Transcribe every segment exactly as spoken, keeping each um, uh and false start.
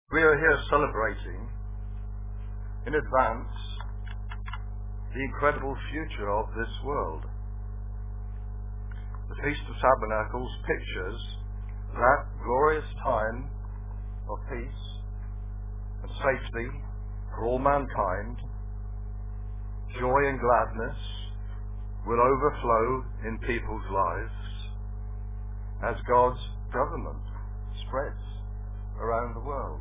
We are here celebrating in advance the incredible future of this world. The Feast of Tabernacles pictures that glorious time of peace and safety for all mankind. Joy and gladness will overflow in people's lives as God's government spreads around the world.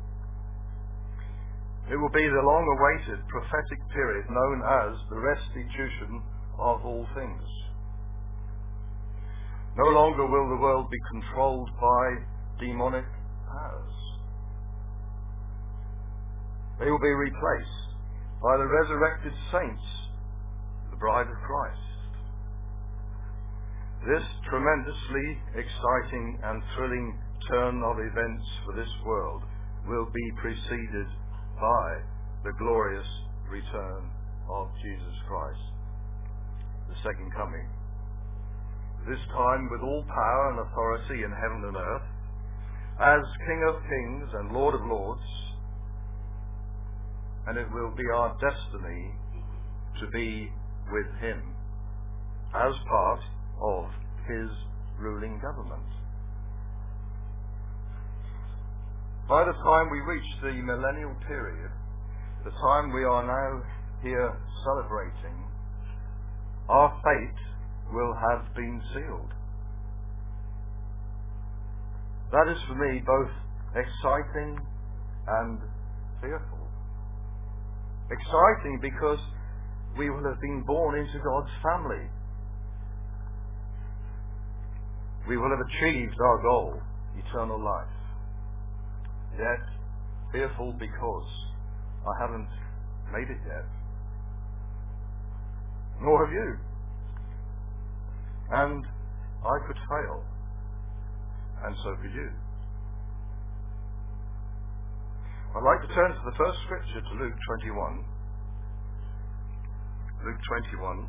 It will be the long-awaited prophetic period known as the restitution of all things. No longer will the world be controlled by demonic powers. They will be replaced by the resurrected saints, the bride of Christ. This tremendously exciting and thrilling turn of events for this world will be preceded by the glorious return of Jesus Christ, the second coming. This time with all power and authority in heaven and earth, as King of Kings and Lord of Lords, and it will be our destiny to be with him as part of his ruling government. By the time we reach the millennial period, the time we are now here celebrating, our fate will have been sealed. That is for me both exciting and fearful. Exciting because we will have been born into God's family. We will have achieved our goal, eternal life. Yet fearful because I haven't made it yet. Nor have you. And I could fail. And so could you. I'd like to turn to the first scripture, to Luke twenty-one. Luke twenty-one.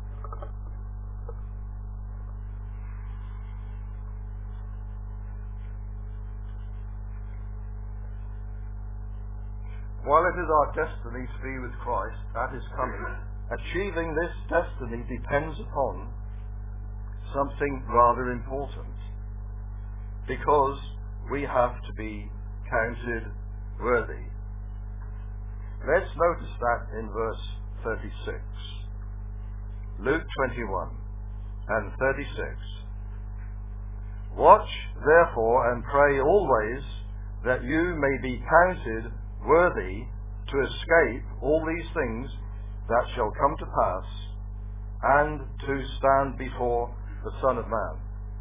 While it is our destiny to be with Christ at his coming, achieving this destiny depends upon something rather important, because we have to be counted worthy. Let's notice that in verse thirty-six. Luke twenty-one and thirty-six. Watch therefore and pray always that you may be counted worthy to escape all these things that shall come to pass, and to stand before the Son of Man.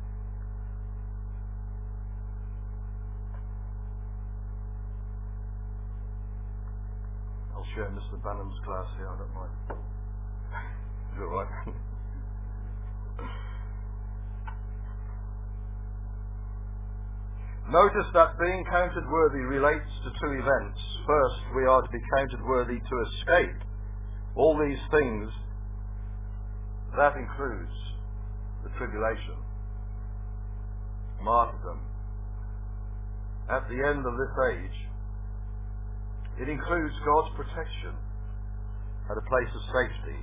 I'll share Mister Banham's class here, I don't mind. Is it all right? Notice that being counted worthy relates to two events. First, we are to be counted worthy to escape all these things. That includes the tribulation, martyrdom. At the end of this age, it includes God's protection at a place of safety.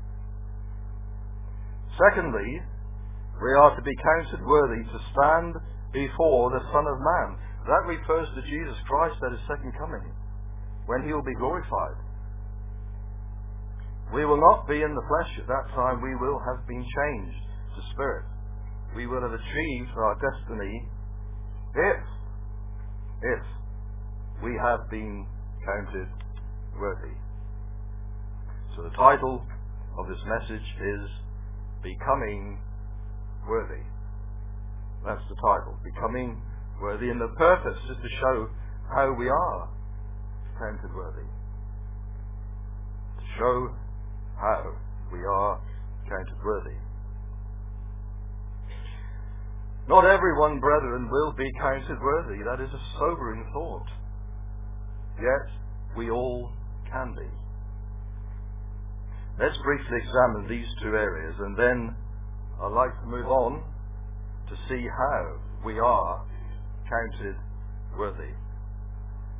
Secondly, we are to be counted worthy to stand before the Son of Man. That refers to Jesus Christ at his second coming, when he will be glorified. We will not be in the flesh at that time. We will have been changed to spirit. We will have achieved our destiny if, if we have been counted worthy. So the title of this message is Becoming Worthy. That's the title, Becoming Worthy. And the purpose is to show how we are counted worthy. To show how we are counted worthy. Not everyone, brethren, will be counted worthy. That is a sobering thought. Yet we all can be. Let's briefly examine these two areas, and then I'd like to move on to see how we are counted worthy.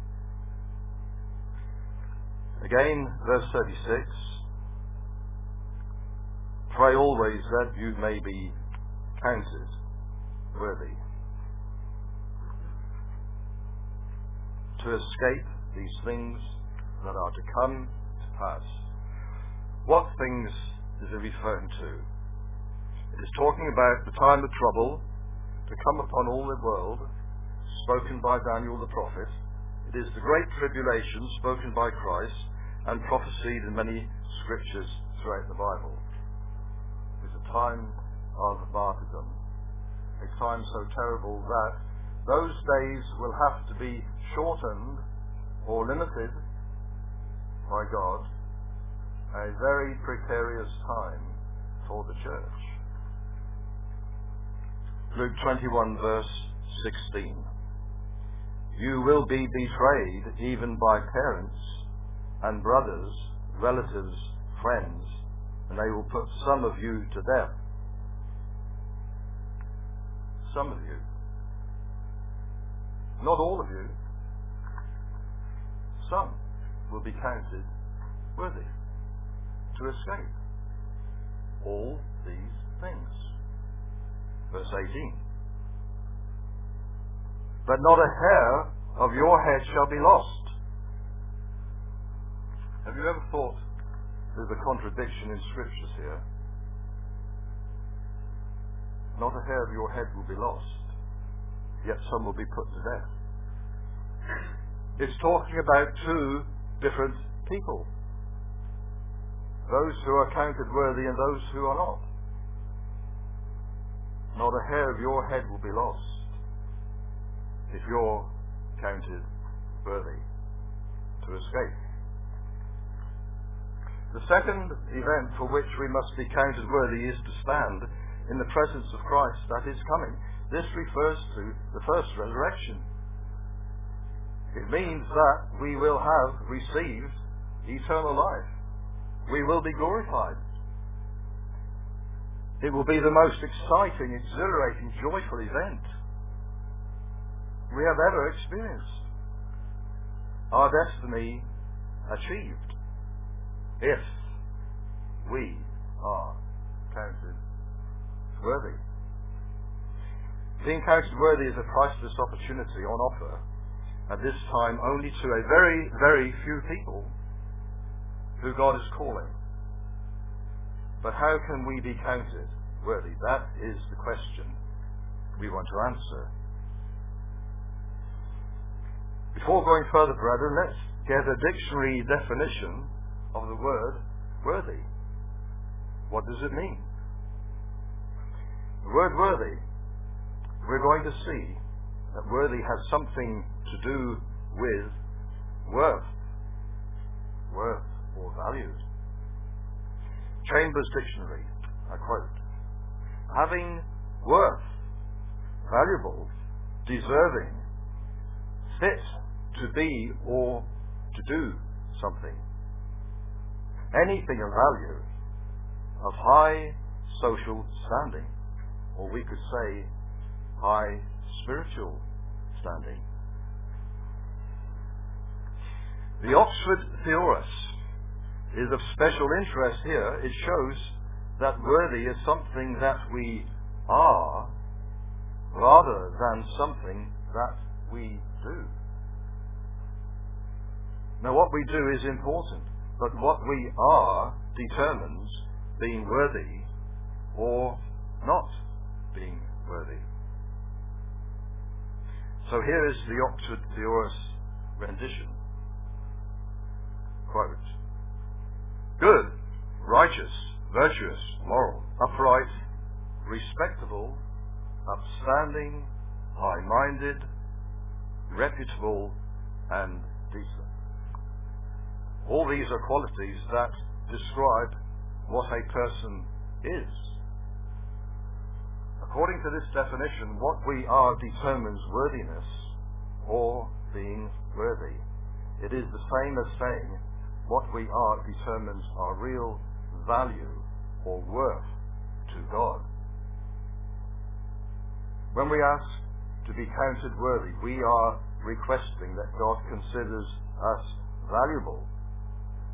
again, verse thirty-six, pray always that you may be counted worthy to escape these things that are to come to pass. What things is it referring to? It is talking about the time of trouble to come upon all the world, spoken by Daniel the prophet. It is the great tribulation spoken by Christ and prophesied in many scriptures throughout the Bible. It is a time of martyrdom, a time so terrible that those days will have to be shortened or limited by God, a very precarious time for the church. Luke twenty-one verse sixteen. You will be betrayed even by parents and brothers, relatives, friends, and they will put some of you to death. Some of you. Not all of you. Some will be counted worthy to escape all these things. Verse eighteen. But not a hair of your head shall be lost. Have you ever thought there's a contradiction in scriptures here? Not a hair of your head will be lost, yet some will be put to death. It's talking about two different people. Those who are counted worthy and those who are not. Not a hair of your head will be lost if you're counted worthy to escape. The second event for which we must be counted worthy is to stand in the presence of Christ that is coming. This refers to the first resurrection. It means that we will have received eternal life. We will be glorified. It will be the most exciting, exhilarating, joyful event we have ever experienced. Our destiny achieved if we are counted worthy. Being counted worthy is a priceless opportunity on offer at this time only to a very, very few people who God is calling. But how can we be counted worthy? That is the question we want to answer. Before going further, brethren, let's get a dictionary definition of the word worthy. What does it mean? The word worthy, we're going to see that worthy has something to do with worth. Worth or valued. Chambers Dictionary, I quote, having worth, valuable, deserving, fit to be or to do something. Anything of value, of high social standing, or we could say high spiritual standing. The Oxford Thesaurus is of special interest here. It shows that worthy is something that we are rather than something that we do. Now, what we do is important, but what we are determines being worthy or not being worthy. So here is the Oxford Thesaurus rendition. Quote, good, righteous, virtuous, moral, upright, respectable, upstanding, high-minded, reputable, and decent. All these are qualities that describe what a person is. According to this definition, what we are determines worthiness or being worthy. It is the same as saying what we are determines our real value or worth to God. When we ask to be counted worthy, we are requesting that God considers us valuable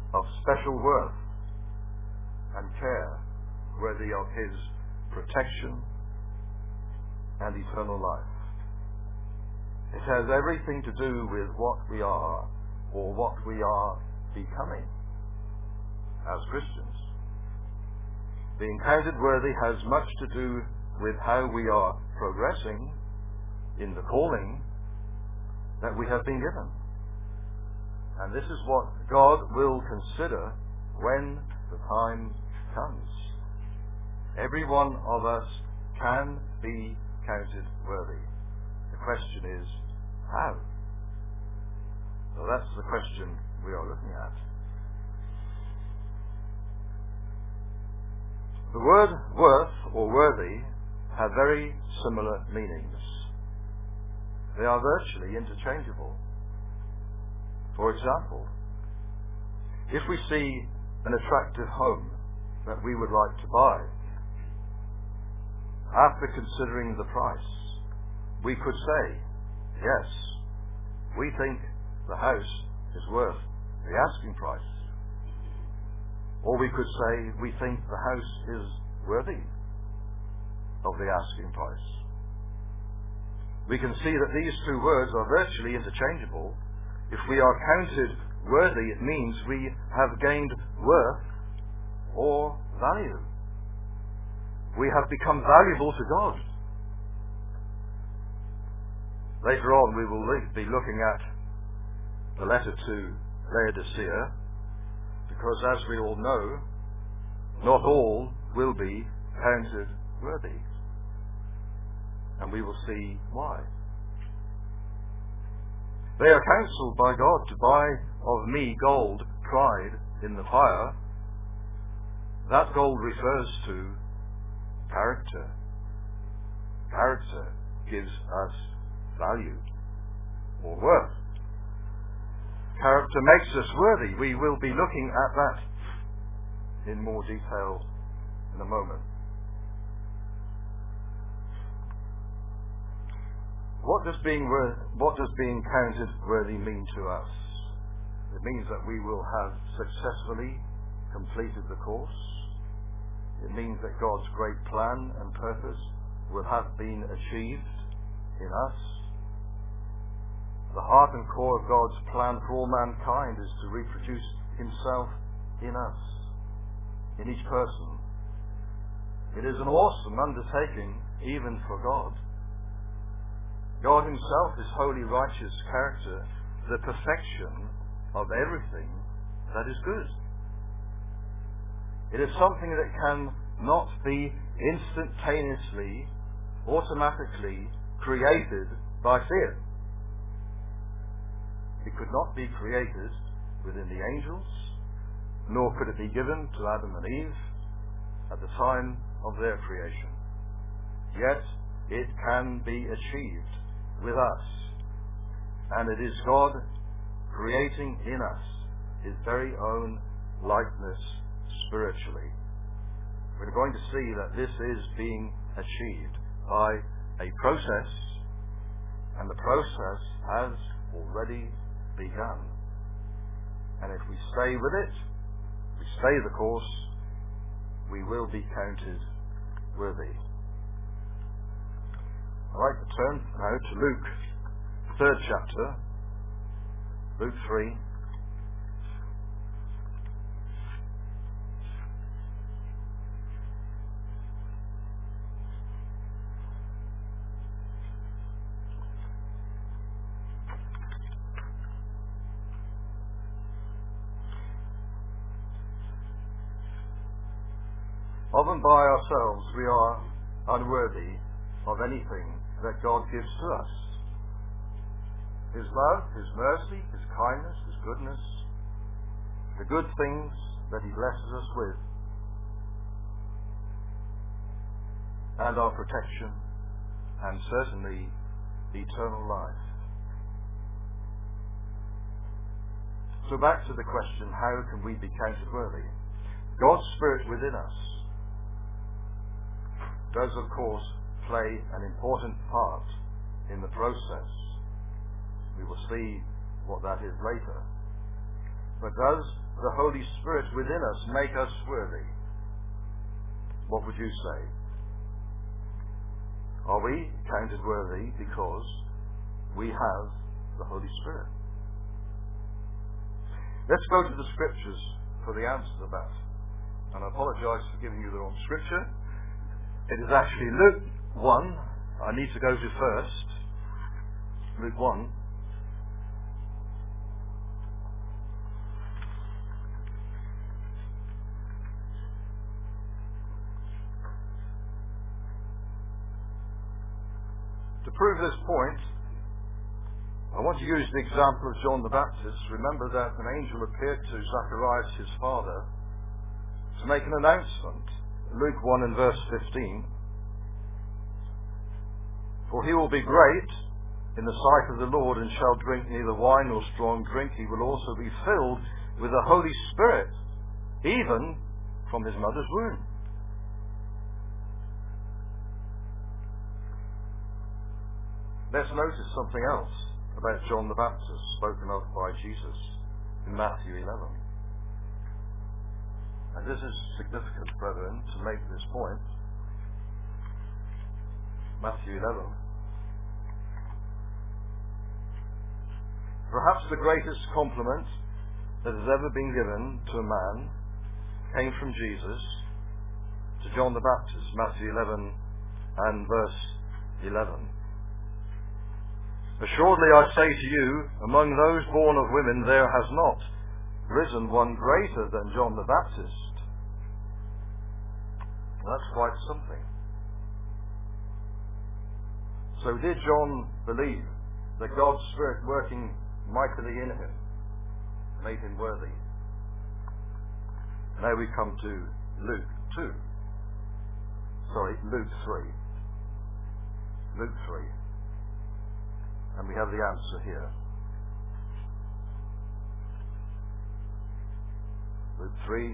of special worth and care, worthy of his protection and eternal life. It has everything to do with what we are or what we are becoming as Christians. Being counted worthy has much to do with how we are progressing in the calling that we have been given. And this is what God will consider when the time comes. Every one of us can be counted worthy. The question is, how? So that's the question we are looking at. The word worth or worthy have very similar meanings. They are virtually interchangeable. For example, if we see an attractive home that we would like to buy, after considering the price, we could say, yes, we think the house is worth the asking price. Or we could say, we think the house is worthy of the asking price. We can see that these two words are virtually interchangeable. If we are counted worthy, it means we have gained worth or value. We have become valuable to God. Later on we will be looking at the letter to Laodicea, because as we all know, not all will be counted worthy. And we will see why. They are counselled by God to buy of me gold tried in the fire. That gold refers to character. Character gives us value or worth. Character makes us worthy. We will be looking at that in more detail in a moment. What does being wor- what does being counted worthy mean to us? It means that we will have successfully completed the course. It means that God's great plan and purpose will have been achieved in us. The heart and core of God's plan for all mankind is to reproduce himself in us, in each person. It is an awesome undertaking even for God. God himself is holy, righteous character, the perfection of everything that is good. It is something that can not be instantaneously, automatically created by fear. It could not be created within the angels, nor could it be given to Adam and Eve at the time of their creation. Yet it can be achieved with us, and it is God creating in us his very own likeness spiritually. We're going to see that this is being achieved by a process, and the process has already begun. And if we stay with it, we stay the course, we will be counted worthy. I'd like to turn now to Luke, third chapter, Luke three. Often by ourselves we are unworthy of anything that God gives to us. His love, His mercy, His kindness, His goodness, the good things that He blesses us with, and our protection, and certainly eternal life. So back to the question, how can we be counted worthy? God's Spirit within us does, of course, play an important part in the process. We will see what that is later. But does the Holy Spirit within us make us worthy? What would you say? Are we counted worthy because we have the Holy Spirit? Let's go to the Scriptures for the answer to that. And I apologize for giving you the wrong Scripture. It is actually Luke one. I need to go to first. Luke one. To prove this point, I want to use the example of John the Baptist. Remember that an angel appeared to Zacharias, his father, to make an announcement. Luke one and verse fifteen. For he will be great in the sight of the Lord, and shall drink neither wine nor strong drink. He will also be filled with the Holy Spirit, even from his mother's womb. Let's notice something else about John the Baptist spoken of by Jesus in Matthew eleven. And this is significant, brethren, to make this point. Matthew eleven. Perhaps the greatest compliment that has ever been given to a man came from Jesus to John the Baptist, Matthew eleven and verse eleven. Assuredly I say to you, among those born of women there has not risen one greater than John the Baptist. That's quite something. So did John believe that God's Spirit working mightily in him made him worthy? Now we come to Luke two. Sorry, Luke three. Luke three. And we have the answer here. Luke three.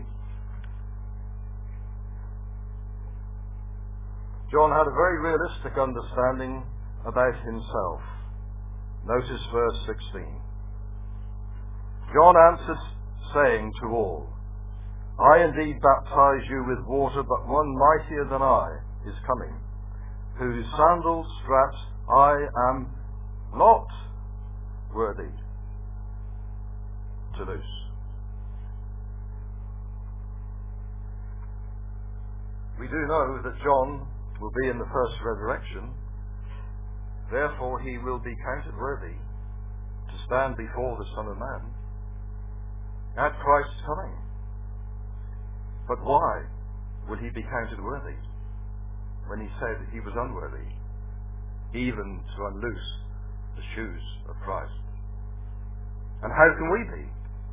John had a very realistic understanding about himself. Notice verse sixteen. John answered, saying to all, I indeed baptize you with water, but one mightier than I is coming, whose sandal straps I am not worthy to loose. We do know that John will be in the first resurrection. Therefore he will be counted worthy to stand before the Son of Man at Christ's coming. But why will he be counted worthy when he said he was unworthy even to unloose the shoes of Christ? And how can we be?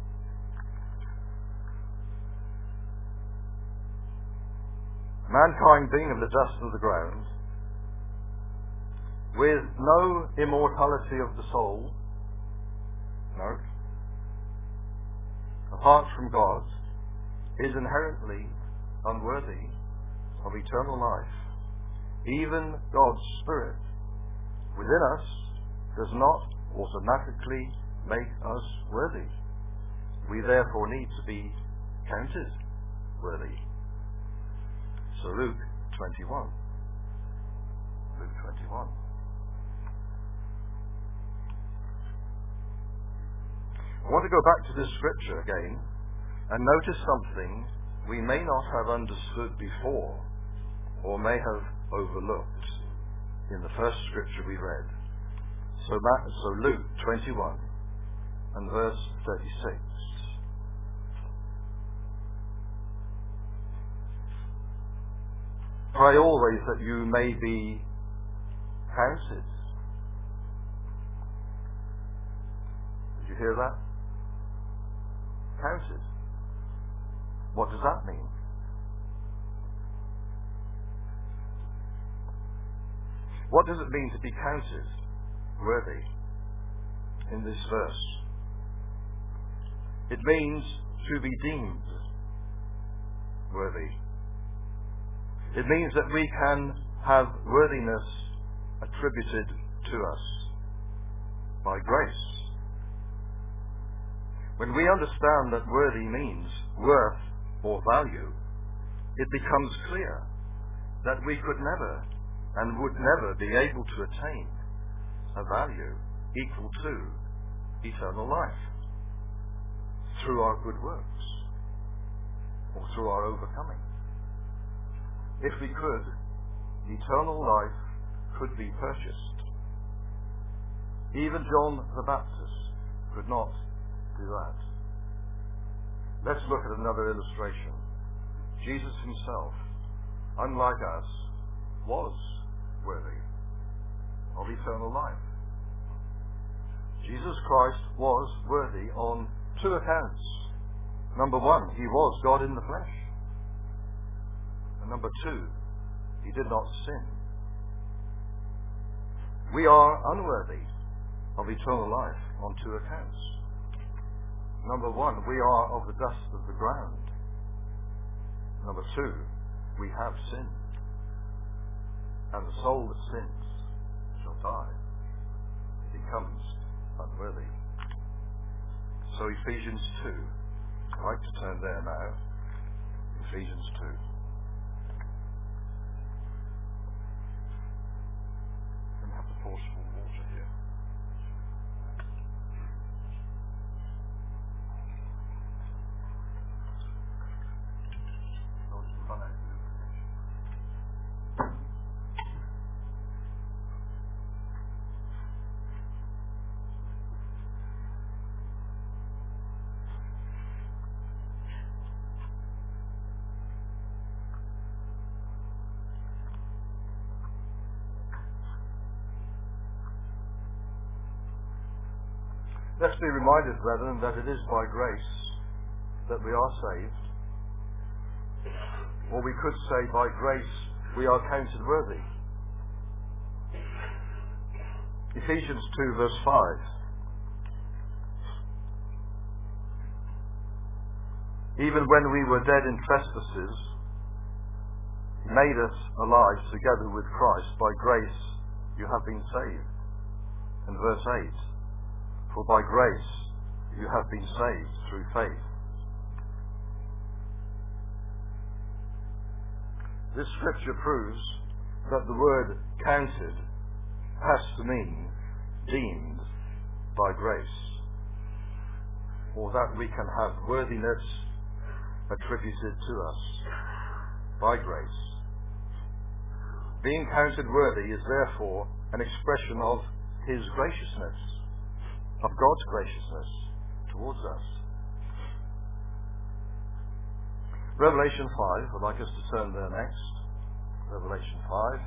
Mankind being of the dust of the ground, with no immortality of the soul, no, apart from God, is inherently unworthy of eternal life. Even God's Spirit within us does not automatically make us worthy. We therefore need to be counted worthy. So Luke twenty-one. Luke twenty-one. I want to go back to this scripture again and notice something we may not have understood before or may have overlooked in the first scripture we read. So, that, so Luke twenty-one and verse thirty-six. Pray always that you may be counted. Did you hear that? Counted. What does that mean? What does it mean to be counted worthy in this verse? It means to be deemed worthy. It means that we can have worthiness attributed to us by grace. When we understand that worthy means worth or value, it becomes clear that we could never and would never be able to attain a value equal to eternal life through our good works or through our overcoming. If we could, eternal life could be purchased. Even John the Baptist could not do that. Let's look at another illustration. Jesus himself, unlike us, was worthy of eternal life. Jesus Christ was worthy on two accounts. Number one, he was God in the flesh. And number two, he did not sin. We are unworthy of eternal life on two accounts. Number one, we are of the dust of the ground. Number two, we have sinned. And the soul that sins shall die. It becomes unworthy. So Ephesians two. I'd like to turn there now. Ephesians two. I'm going to have to pour some more water here. Let's be reminded, brethren, that it is by grace that we are saved. Or we could say, by grace we are counted worthy. Ephesians two verse five. Even when we were dead in trespasses, he made us alive together with Christ. By grace you have been saved. And verse eight. For by grace you have been saved through faith. This scripture proves that the word counted has to mean deemed by grace, or that we can have worthiness attributed to us by grace. Being counted worthy is therefore an expression of his graciousness, of God's graciousness towards us. Revelation five, I'd like us to turn there next. Revelation five.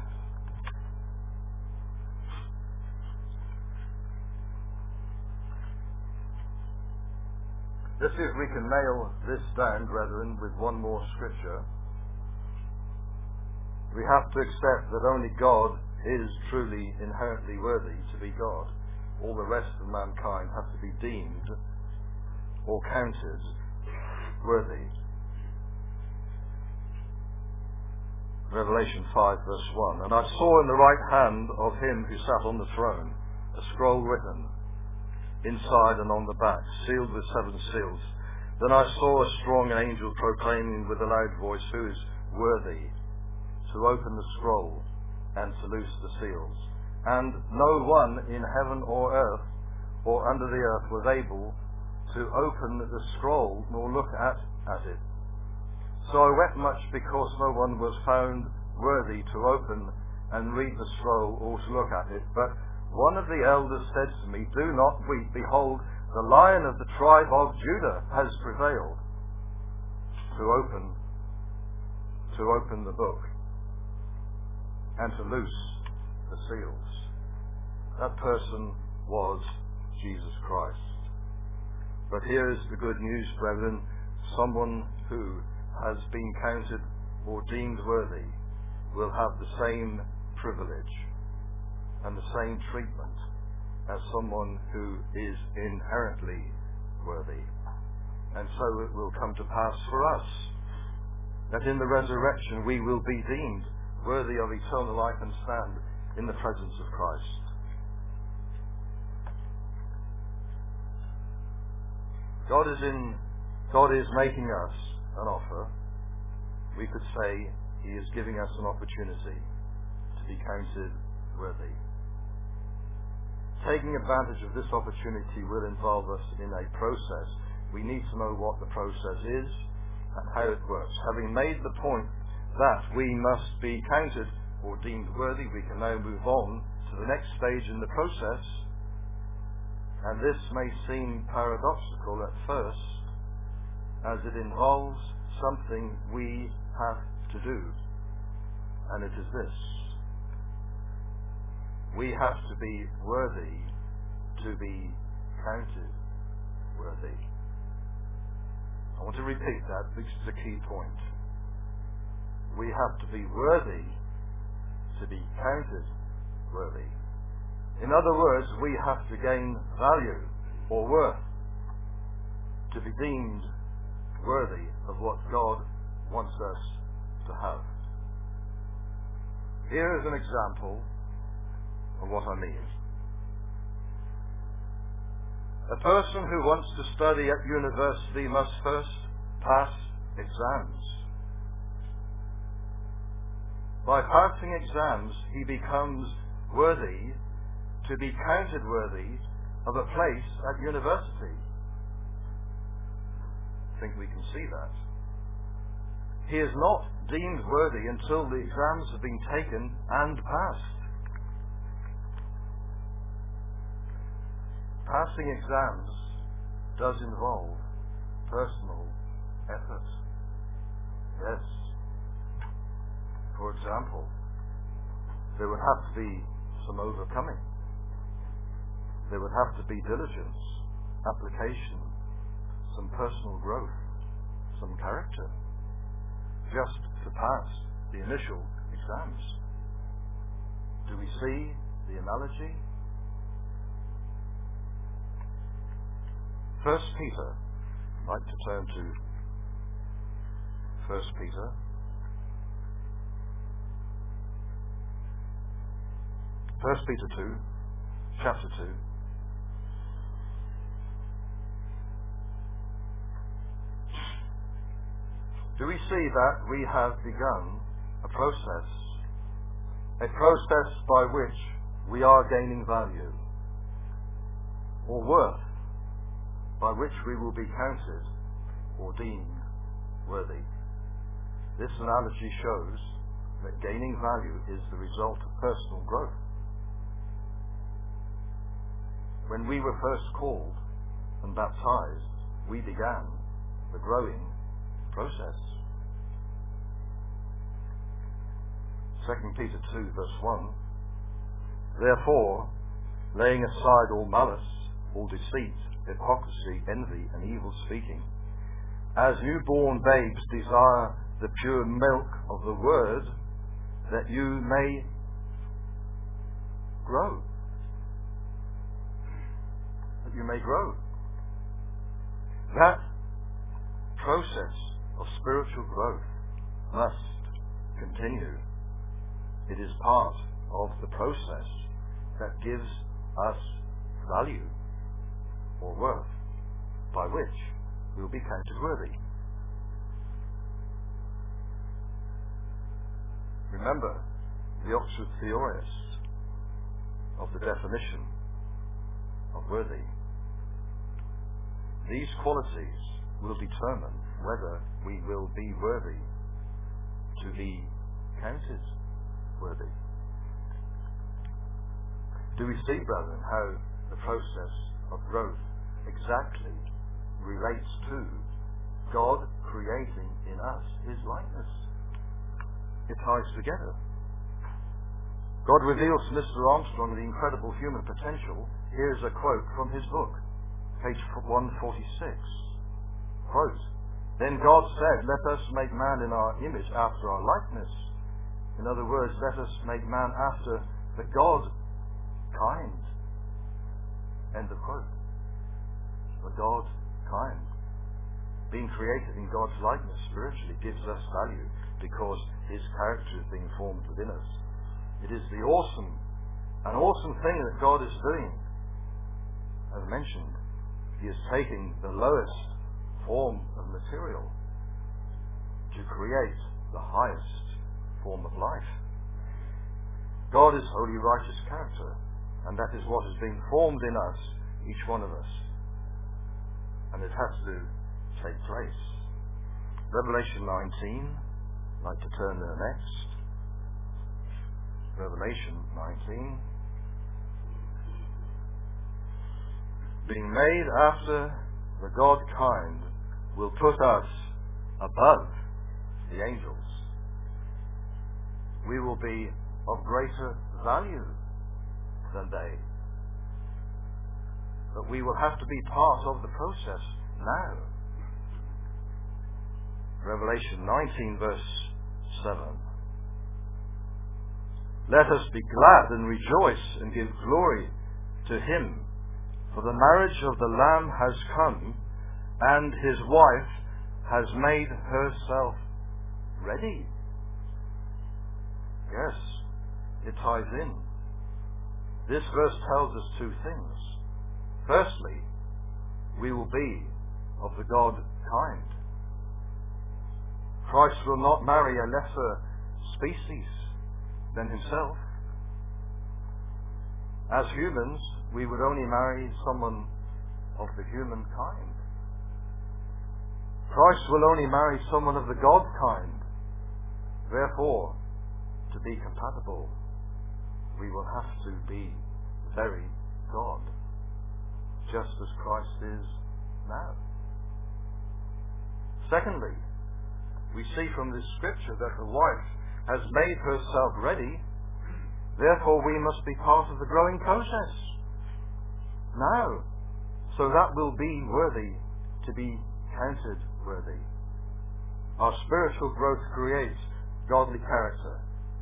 Let's see if we can nail this down, brethren, with one more scripture. We have to accept that only God is truly inherently worthy to be God. All the rest of mankind have to be deemed or counted worthy. Revelation five verse one. And I saw in the right hand of him who sat on the throne a scroll written inside and on the back, sealed with seven seals. Then I saw a strong angel proclaiming with a loud voice, who is worthy to open the scroll and to loose the seals. And no one in heaven or earth or under the earth was able to open the scroll nor look at, at it. So I wept much because no one was found worthy to open and read the scroll or to look at it. But one of the elders said to me, do not weep. Behold, the Lion of the tribe of Judah has prevailed to open, to open the book and to loose the seals. That person was Jesus Christ. But here is the good news, brethren. Someone who has been counted or deemed worthy will have the same privilege and the same treatment as someone who is inherently worthy. And so it will come to pass for us that in the resurrection we will be deemed worthy of eternal life and stand in the presence of Christ. God is in, God is making us an offer. We could say He is giving us an opportunity to be counted worthy. Taking advantage of this opportunity will involve us in a process. We need to know what the process is and how it works. Having made the point that we must be counted or deemed worthy, we can now move on to the next stage in the process. And this may seem paradoxical at first, as it involves something we have to do. And it is this: we have to be worthy to be counted worthy. I want to repeat that. This is a key point. We have to be worthy to be counted worthy. In other words, we have to gain value or worth to be deemed worthy of what God wants us to have. Here is an example of what I mean. A person who wants to study at university must first pass exams. By passing exams, he becomes worthy to be counted worthy of a place at university. I think we can see that. He is not deemed worthy until the exams have been taken and passed. Passing exams does involve personal effort. Yes. For example, there would have to be some overcoming. There would have to be diligence, application, some personal growth, some character, just to pass the initial exams. Do we see the analogy? First Peter, I'd like to turn to First Peter. First Peter two, chapter two. Do we see that we have begun a process, a process by which we are gaining value or worth, by which we will be counted or deemed worthy? This analogy shows that gaining value is the result of personal growth. When we were first called and baptized, we began the growing process. Second Peter two, verse one. Therefore, laying aside all malice, all deceit, hypocrisy, envy, and evil speaking, as newborn babes desire the pure milk of the word, that you may grow. That you may grow. That process of spiritual growth must continue. It is part of the process that gives us value or worth, by which we will be counted worthy. Remember the Oxford Thesaurus of the definition of worthy. These qualities will determine whether we will be worthy to be counted worthy. Do we see, brethren, how the process of growth exactly relates to God creating in us His likeness? It ties together. God reveals to Mister Armstrong the incredible human potential. Here's a quote from his book, page one forty-six. Quote, "Then God said, let us make man in our image after our likeness." In other words, let us make man after the God kind. End of quote. The God kind. Being created in God's likeness spiritually gives us value because His character is being formed within us. It is the awesome, an awesome thing that God is doing. As mentioned, He is taking the lowest form of material to create the highest form of life. God is holy, righteous character, and that is what is being formed in us, each one of us. And it has to take place. Revelation nineteen, I'd like to turn there next. Revelation nineteen. Being made after the God kind will put us above the angels. We will be of greater value than they. But we will have to be part of the process now. Revelation nineteen verse seven. Let us be glad and rejoice and give glory to him, for the marriage of the Lamb has come, and his wife has made herself ready. Yes, it ties in. This verse tells us two things. Firstly, we will be of the God kind. Christ will not marry a lesser species than himself. As humans, we would only marry someone of the human kind. Christ will only marry someone of the God kind. Therefore, to be compatible, we will have to be very God, just as Christ is now. Secondly, we see from this scripture that the wife has made herself ready. Therefore, we must be part of the growing process now, so that we'll be worthy to be counted worthy. Our spiritual growth creates godly character.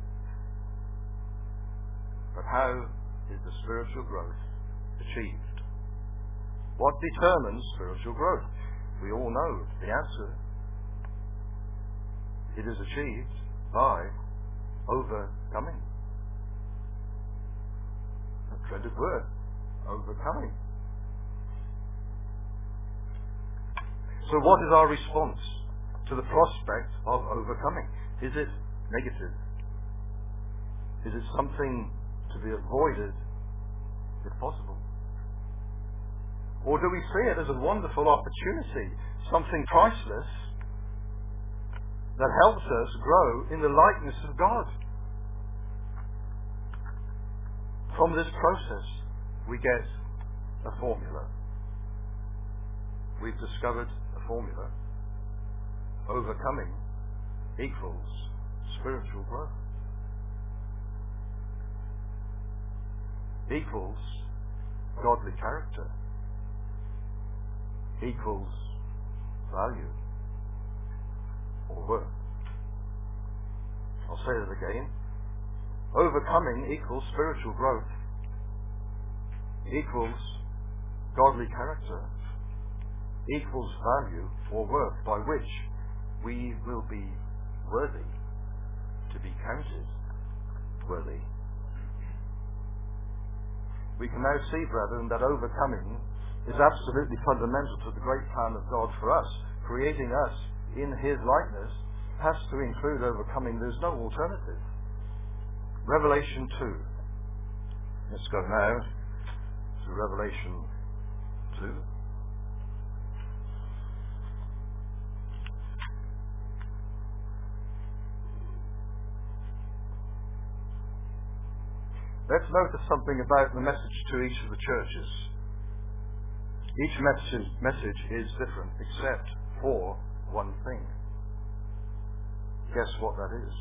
But how is the spiritual growth achieved? What determines spiritual growth? We all know the answer. It is achieved by overcoming. A dreaded word, overcoming. So what is our response to the prospect of overcoming? Is it negative? Is it something to be avoided if possible? Or do we see it as a wonderful opportunity, something priceless, that helps us grow in the likeness of God? From this process, we get a formula. We've discovered a formula. Overcoming equals spiritual growth. Equals godly character. Equals value or worth. I'll say that again. Overcoming equals spiritual growth. Equals godly character. Equals value or worth by which we will be worthy to be counted worthy. We can now see, brethren, that overcoming is absolutely fundamental to the great plan of God for us. Creating us in his likeness has to include overcoming. There's no alternative. Revelation two. Let's go now to Revelation two. Let's notice something about the message to each of the churches. Each message, message is different except for one thing. Guess what that is?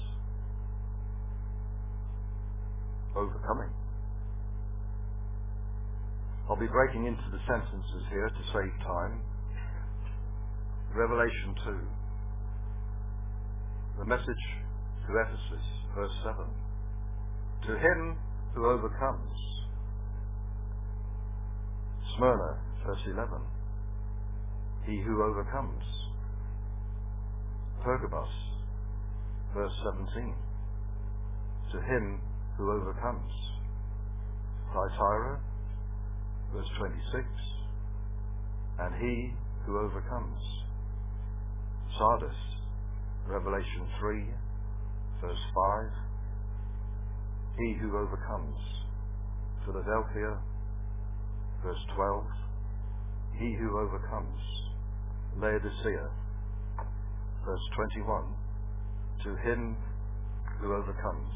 Overcoming. I'll be breaking into the sentences here to save time. Revelation two. The message to Ephesus, verse seven. To him who overcomes. Smyrna, verse eleven. He who overcomes. Pergamos, verse seventeen. To him who overcomes. Thyatira, verse twenty-six. and he who overcomes. Sardis, Revelation three, verse five, he who overcomes. Philadelphia, verse twelve, he who overcomes. Laodicea, verse twenty-one, to him who overcomes.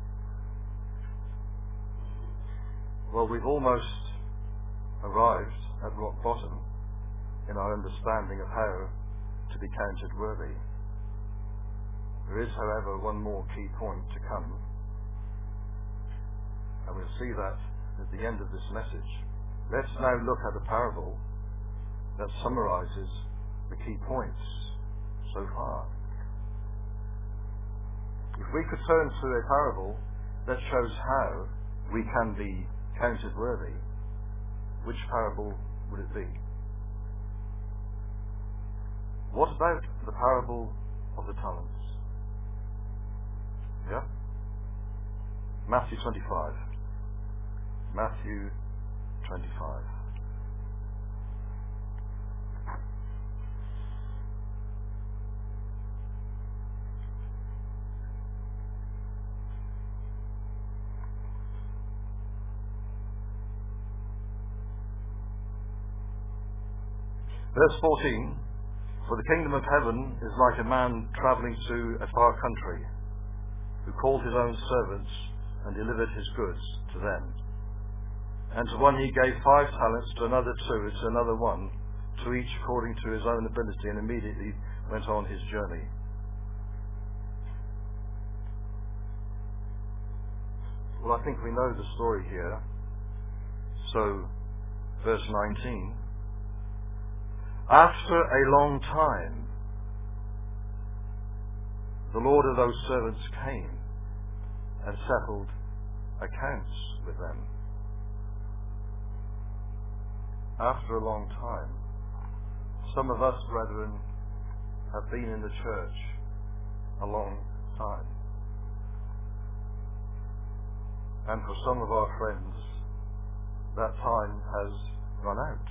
Well, we've almost arrived at rock bottom in our understanding of how to be counted worthy. There is, however, one more key point to come, and we'll see that at the end of this message. Let's now look at a parable that summarizes the key points so far. If we could turn to a parable that shows how we can be counted worthy, which parable would it be? What about the parable of the talents? Yeah? Matthew twenty-five. Matthew twenty-five. Verse fourteen, for the kingdom of heaven is like a man travelling to a far country, who called his own servants and delivered his goods to them. And to one he gave five talents, to another two, and to another one, to each according to his own ability, and immediately went on his journey. Well, I think we know the story here. So, verse nineteen, after a long time, the Lord of those servants came and settled accounts with them. After a long time. Some of us, brethren, have been in the church a long time. And for some of our friends, that time has run out.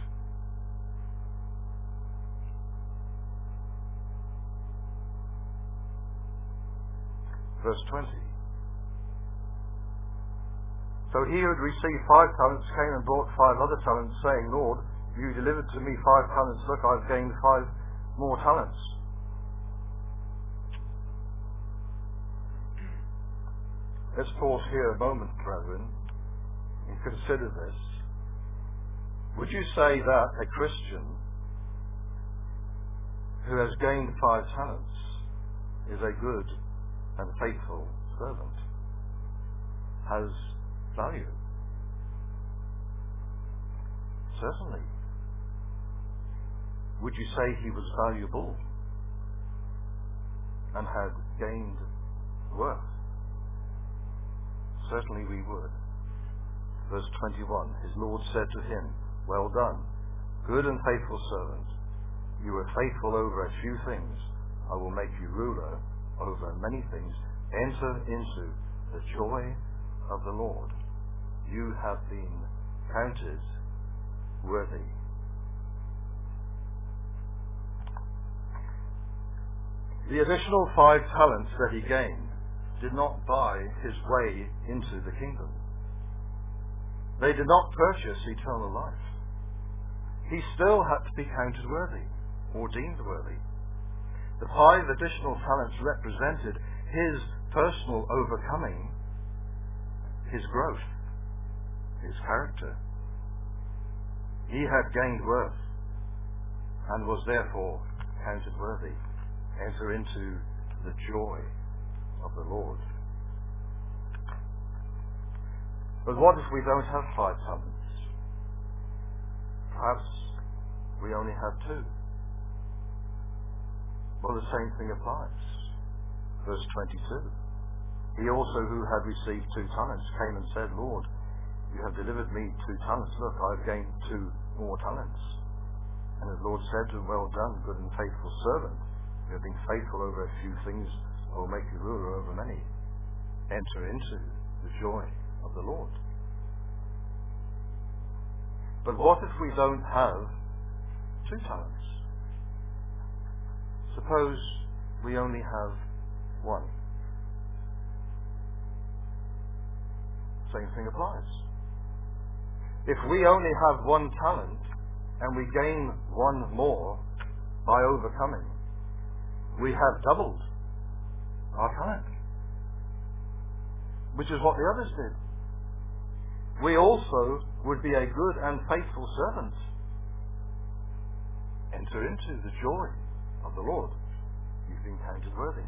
Verse twenty. So he who had received five talents came and brought five other talents, saying, Lord, you delivered to me five talents. Look, I've gained five more talents. Let's pause here a moment, brethren, and consider this. Would you say that a Christian who has gained five talents is a good and faithful servant? Has value? Certainly. Would you say he was valuable and had gained worth? Certainly we would. Verse twenty-one, his Lord said to him, well done, good and faithful servant. You were faithful over a few things. I will make you ruler over many things. Enter into the joy of the Lord. You have been counted worthy. The additional five talents that he gained did not buy his way into the kingdom. They did not purchase eternal life. He still had to be counted worthy, or deemed worthy. The five additional talents represented his personal overcoming, his growth, his character. He had gained worth and was therefore counted worthy. Enter into the joy of the Lord. But what if we don't have five talents? Perhaps we only have two. Well, the same thing applies. Verse twenty-two. He also who had received two talents came and said, Lord, you have delivered me two talents. Look, I've gained two more talents. And the Lord said to him, well done, good and faithful servant. You have been faithful over a few things. I will make you ruler over many. Enter into the joy of the Lord. But what if we don't have two talents. Suppose we only have one. Same thing applies. If we only have one talent and we gain one more by overcoming, we have doubled our talent, which is what the others did. We also would be a good and faithful servant. Enter into the joy of the Lord. You've been counted worthy.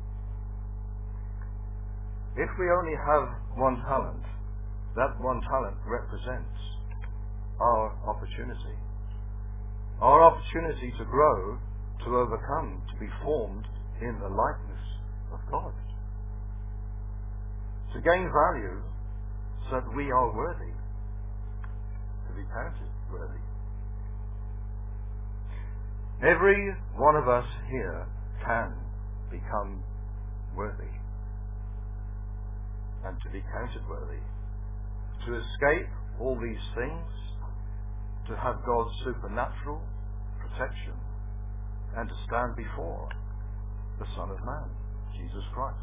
If we only have one talent, that one talent represents our opportunity. Our opportunity to grow, to overcome, to be formed in the likeness of God. To gain value so that we are worthy, to be counted worthy. Every one of us here can become worthy and to be counted worthy. To escape all these things, to have God's supernatural protection, and to stand before the Son of Man, Jesus Christ.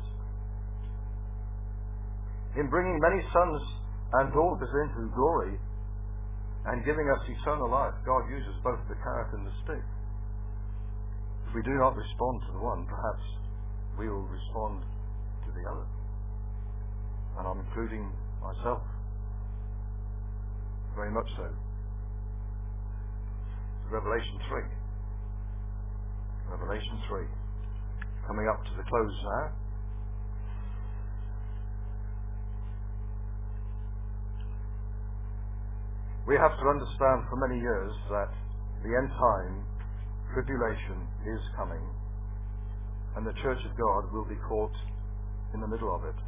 In bringing many sons and daughters into glory and giving us eternal life, God uses both the carrot and the stick. If we do not respond to the one, perhaps we will respond to the other. And I'm including myself. Very much so. Revelation three. Revelation three. Coming up to the close now. We have to understand for many years that the end time tribulation is coming, and the Church of God will be caught in the middle of it.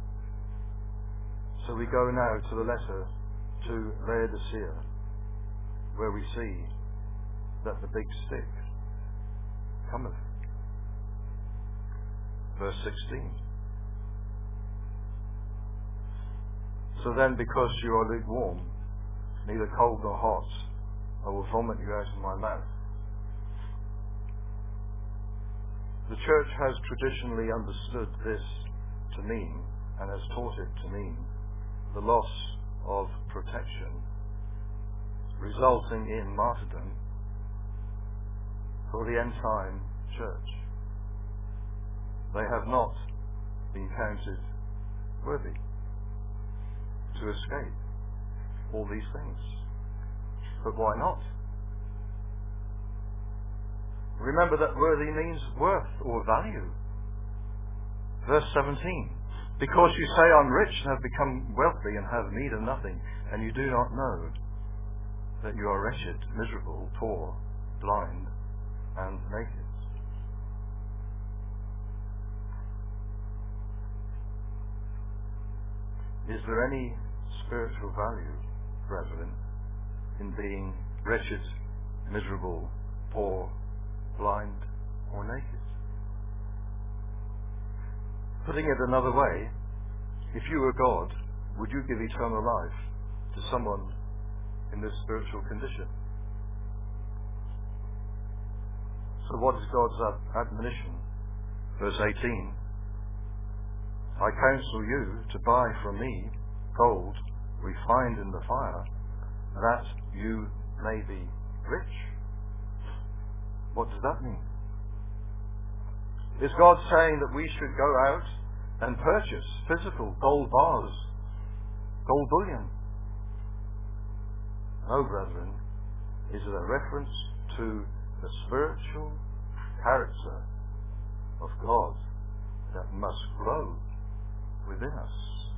So we go now to the letter to Laodicea, where we see that the big stick cometh. Verse sixteen. So then, because you are lukewarm, neither cold nor hot, I will vomit you out of my mouth. The church has traditionally understood this to mean, and has taught it to mean, the loss of protection, resulting in martyrdom for the end time church. They have not been counted worthy to escape all these things. But why not? Remember that worthy means worth or value. Verse seventeen. Because you say, I'm rich and have become wealthy and have need of nothing, and you do not know that you are wretched, miserable, poor, blind, and naked. Is there any spiritual value, brethren, in being wretched, miserable, poor, blind, or naked? Putting it another way, if you were God, would you give eternal life to someone in this spiritual condition? So what is God's ad- admonition? Verse eighteen. I counsel you to buy from me gold refined in the fire, that you may be rich. What does that mean? Is God saying that we should go out and purchase physical gold bars, gold bullion? No, brethren. Is it a reference to the spiritual character of God that must grow within us?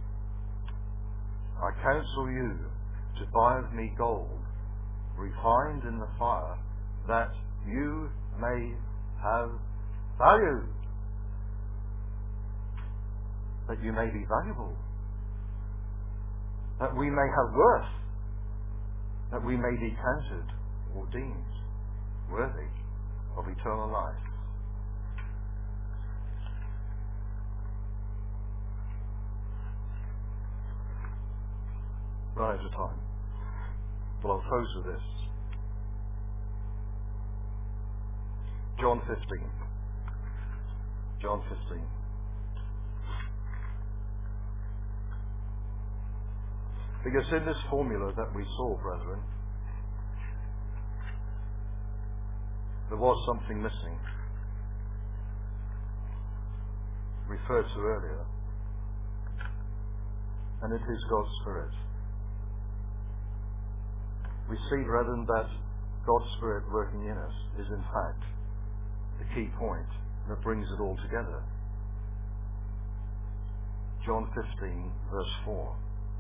I counsel you to buy of me gold refined in the fire, that you may have value, that you may be valuable, that we may have worth, that we may be counted or deemed worthy of eternal life. Right out of time. Well, I'll close with this. John fifteen. John fifteen. Because in this formula that we saw, brethren, there was something missing, referred to earlier, and it is God's Spirit. We see, brethren, that God's Spirit working in us is in fact the key point that brings it all together. John fifteen, verse four.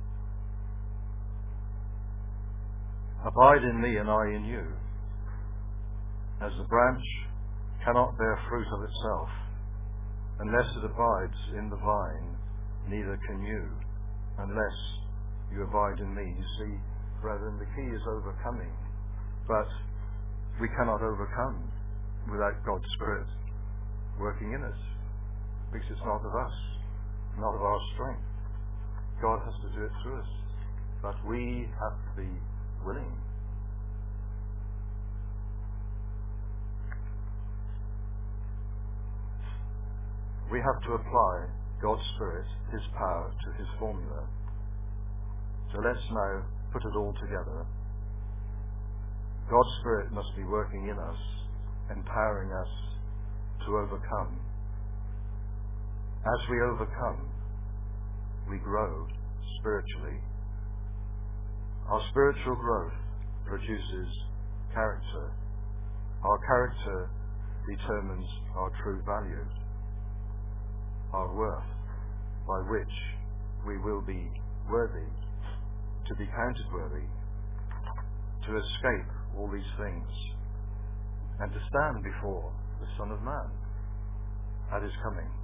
Abide in me and I in you. As the branch cannot bear fruit of itself unless it abides in the vine, neither can you unless you abide in me. You see, brethren, the key is overcoming, but we cannot overcome without God's Spirit working in us, because it's not of us, not of our strength. God has to do it through us, but we have to be willing. We have to apply God's Spirit, His power, to His formula. So let's now put it all together. God's Spirit must be working in us, empowering us to overcome. As we overcome, we grow spiritually. Our spiritual growth produces character. Our character determines our true value, our worth, by which we will be worthy, to be counted worthy, to escape all these things, and to stand before the Son of Man at His coming.